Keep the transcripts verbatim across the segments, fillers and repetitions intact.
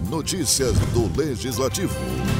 Notícias do Legislativo.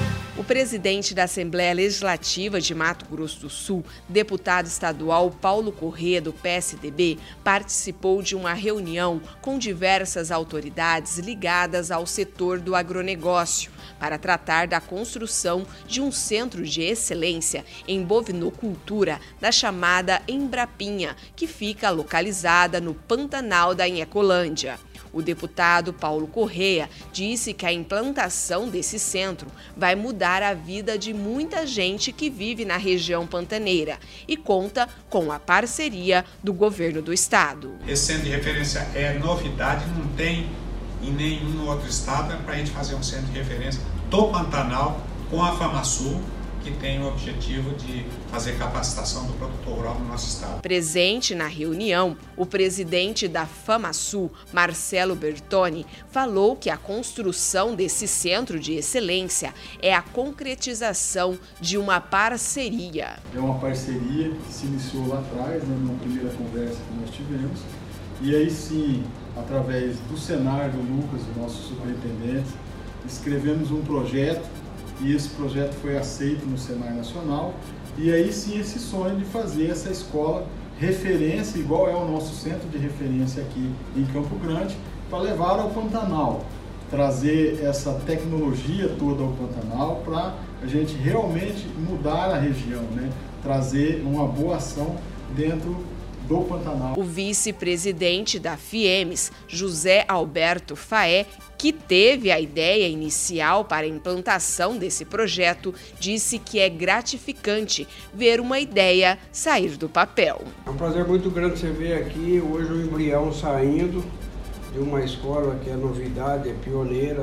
O presidente da Assembleia Legislativa de Mato Grosso do Sul, deputado estadual Paulo Corrêa, do P S D B, participou de uma reunião com diversas autoridades ligadas ao setor do agronegócio para tratar da construção de um centro de excelência em bovinocultura da chamada Embrapinha, que fica localizada no Pantanal da Inhacolândia. O deputado Paulo Corrêa disse que a implantação desse centro vai mudar a vida de muita gente que vive na região pantaneira e conta com a parceria do governo do estado. Esse centro de referência é novidade, não tem em nenhum outro estado, para a gente fazer um centro de referência do Pantanal com a FamaSul, que tem o objetivo de fazer capacitação do produtor rural no nosso estado. Presente na reunião, o presidente da FamaSul, Marcelo Bertoni, falou que a construção desse centro de excelência é a concretização de uma parceria. É uma parceria que se iniciou lá atrás, né, numa primeira conversa que nós tivemos, e aí sim, através do Senar, do Lucas, do nosso superintendente, escrevemos um projeto. E esse projeto foi aceito no Senar Nacional, e aí sim esse sonho de fazer essa escola referência, igual é o nosso centro de referência aqui em Campo Grande, para levar ao Pantanal, trazer essa tecnologia toda ao Pantanal para a gente realmente mudar a região, né? Trazer uma boa ação dentro do Pantanal. O vice-presidente da FIEMES, José Alberto Faé, que teve a ideia inicial para a implantação desse projeto, disse que é gratificante ver uma ideia sair do papel. É um prazer muito grande você ver aqui hoje o embrião saindo de uma escola que é novidade, é pioneira,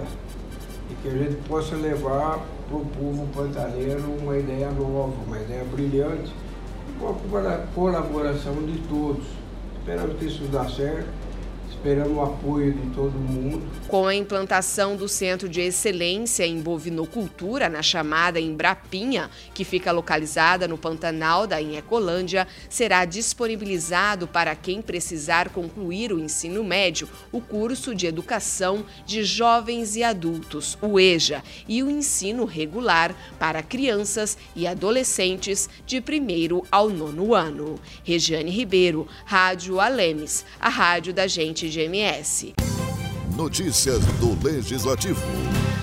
e que a gente possa levar para o povo pantaneiro uma ideia nova, uma ideia brilhante, uma colaboração de todos. Esperamos que isso dê certo, esperamos o apoio de todo mundo. Com a implantação do Centro de Excelência em Bovinocultura, na chamada Embrapinha, que fica localizada no Pantanal da Inhacolândia, será disponibilizado para quem precisar concluir o ensino médio o curso de Educação de Jovens e Adultos, o EJA, e o ensino regular para crianças e adolescentes de primeiro ao nono ano. Regiane Ribeiro, Rádio Alemes, a rádio da gente de M S. Notícias do Legislativo.